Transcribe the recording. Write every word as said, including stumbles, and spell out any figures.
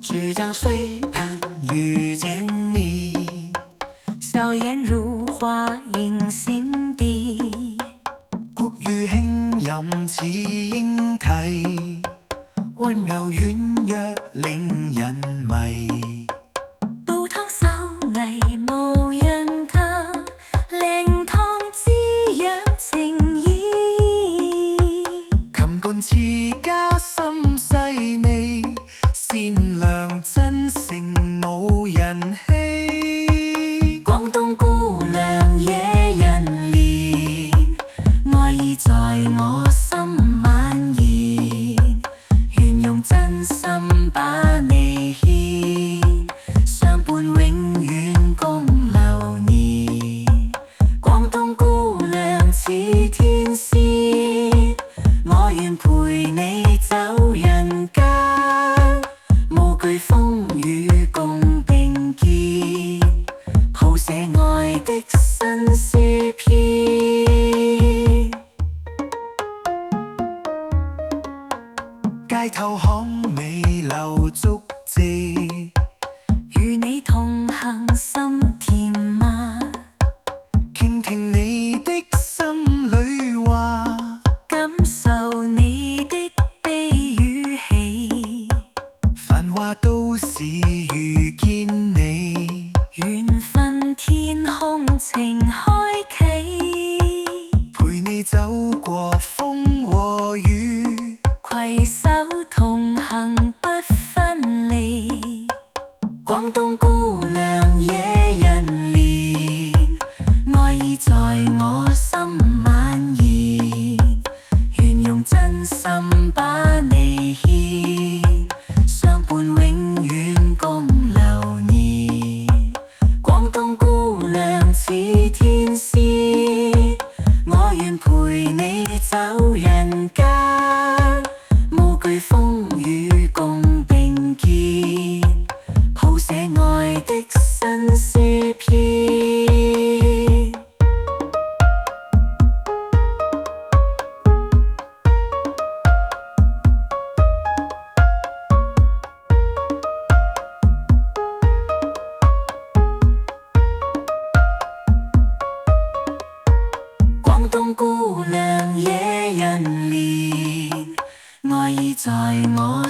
只江水畔遇见你，笑颜如花映心底。古語輕吟似英啼，溫柔婉約令人迷。煲湯秀藝無人及，靈湯滋養情意。琴伴詞加深細味，善良真誠無人欺。廣東姑娘惹人憐，愛意在我心蔓延，願用真心把你牽，相伴永遠共流年。廣東姑娘似天仙，我願陪你走人間，無懼風雨共並肩，譜寫愛的新詩篇。街頭巷尾留足跡，與你同行心甜蜜，傾聽你的心裏話，感受你的悲與喜。繁華都市遇見你，緣分天空情開啟，陪你走過風和雨，攜手同行不分離。廣東姑娘惹人憐，愛意在我心蔓延，願用真心把你牽，相伴永遠共流年。廣東姑娘似天仙，我願陪你走人間，無懼風雨共並肩，譜寫愛的新詩篇。廣東姑娘惹人憐，愛意在我